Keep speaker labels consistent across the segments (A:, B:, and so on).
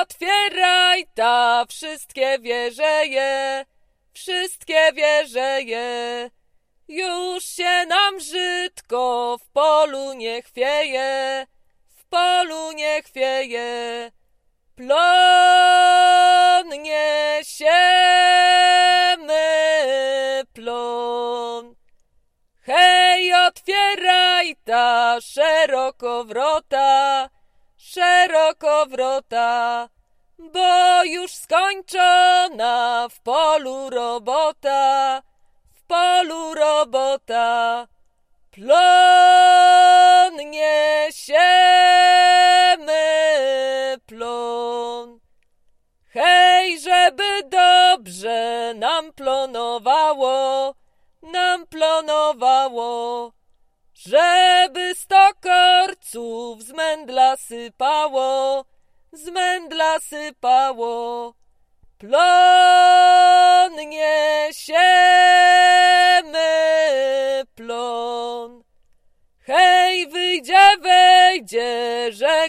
A: otwieraj ta, wszystkie wieżeje, wszystkie wieżeje. Już się nam brzydko w polu nie chwieje, w polu nie chwieje. Plon niesiemy, plon. Hej, otwieraj ta, szeroko wrota, bo już skończona w polu robota, w polu robota. Plon niesiemy, plon. Hej, żeby dobrze nam plonowało, żeby 100 korców z mędla sypało, plon niesiemy, plon. Hej, wejdzie, że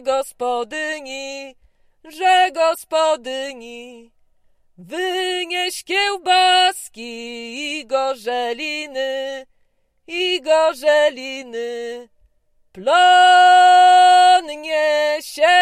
A: gospodyni, wynieś kiełbaski i gorzeliny, plon niesiemy,